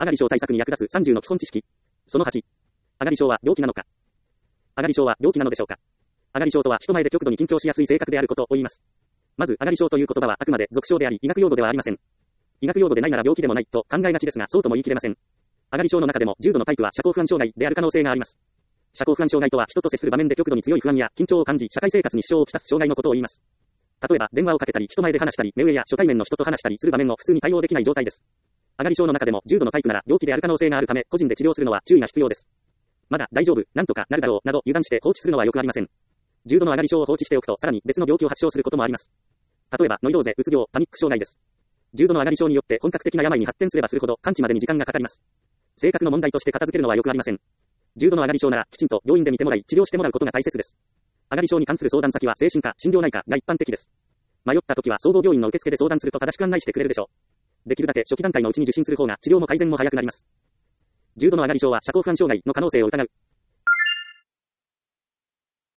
上がり症対策に役立つ30の基本知識。その8。上がり症は病気なのか。上がり症は病気なのでしょうか。上がり症とは人前で極度に緊張しやすい性格であることを言います。まず、上がり症という言葉はあくまで俗称であり、医学用語ではありません。医学用語でないなら病気でもないと考えがちですが、そうとも言い切れません。上がり症の中でも重度のタイプは社交不安障害である可能性があります。社交不安障害とは人と接する場面で極度に強い不安や緊張を感じ、社会生活に支障をきたす障害のことを言います。例えば、電話をかけたり、人前で話したり、目上や初対面の人と話したりする場面を普通に対応できない状態です。上がり症の中でも重度のタイプなら病気である可能性があるため、個人で治療するのは注意が必要です。まだ大丈夫、なんとかなるだろう、など油断して放置するのはよくありません。重度の上がり症を放置しておくと、さらに別の病気を発症することもあります。例えば、ノイローゼ、うつ病、パニック障害です。重度の上がり症によって本格的な病に発展すればするほど、完治までに時間がかかります。性格の問題として片付けるのはよくありません。重度の上がり症なら、きちんと病院で見てもらい、治療してもらうことが大切です。上がり症に関する相談先は精神科、心療内科が一般的です。迷った時は総合病院の受付で相談すると正しく案内してくれるでしょう。できるだけ初期段階のうちに受診する方が治療も改善も早くなります。重度の上がり症は社交不安障害の可能性を疑う。